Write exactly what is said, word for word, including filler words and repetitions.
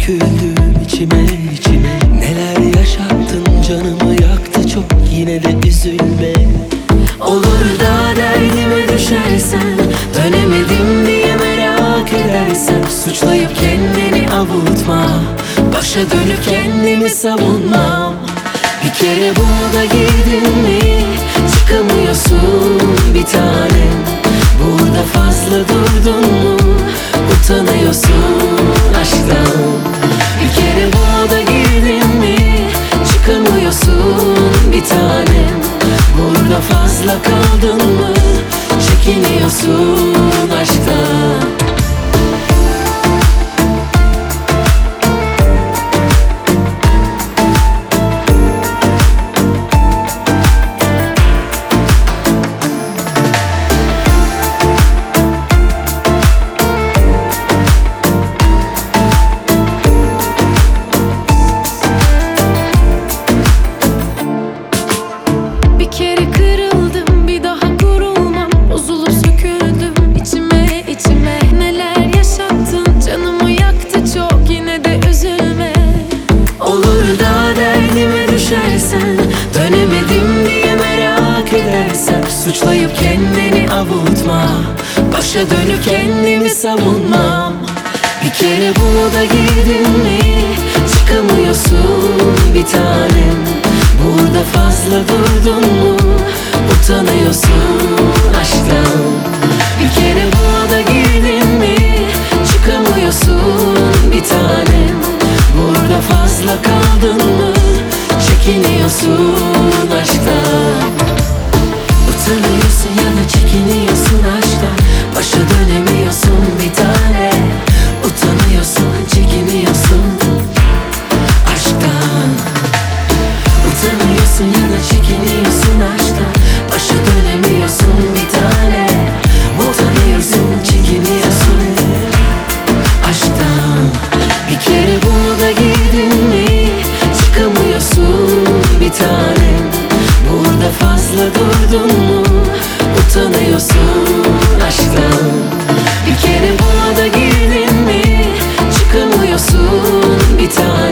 döküldüm içime içime. Neler yaşattın, canımı yaktı çok, yine de üzülme. Olur da derdime düşersen, dönemedim diye merak edersen, suçlayıp kendini avutma, başa dönüp kendimi savunmam. Bir kere burada girdin mi çıkamıyorsun bir tanem. Burada fazla durdun mu utanıyorsun aşktan. Bir kere burada girdin mi çıkamıyorsun bir tanem. Burada fazla kaldın mı çekiniyorsun aşktan. Dönemedim diye merak edersen, suçlayıp kendini avutma, başa dönüp kendimi savunmam. Bir kere bunu da girdin mi çıkamıyorsun bir tanem. Burada fazla durdun mu utanıyorsun aşktan. Bir kere buna da girdin mi çıkamıyorsun bir tanem. Burada fazla kaldın mı çekiniyorsun aşktan. Utanıyorsun ya da çekiniyorsun aşktan. Başa dönemiyorsun bir tane. Utanıyorsun, çekiniyorsun aşktan. Utanıyorsun ya da çekiniyorsun aşktan. Başa dönemiyorsun bir tane. Utanıyorsun, çekiniyorsun aşktan. Bir kere bunu da girdin mi çıkamıyorsun bir tanem. Burada fazla durdun mu utanıyorsun aşktan. Bir kere buna da girdin mi çıkamıyorsun bir tanem.